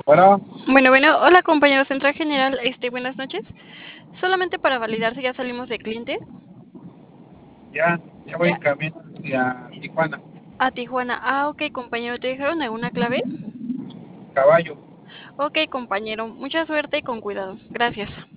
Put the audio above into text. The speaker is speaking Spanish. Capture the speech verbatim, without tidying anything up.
Bueno, Bueno, bueno, hola compañero Central General, este, buenas noches. Solamente para validar si ya salimos de cliente ya, ya voy ya en camino hacia Tijuana. a Tijuana. Ah, ok, compañero, ¿te dejaron alguna clave? Caballo. Ok, compañero, mucha suerte y con cuidado. Gracias.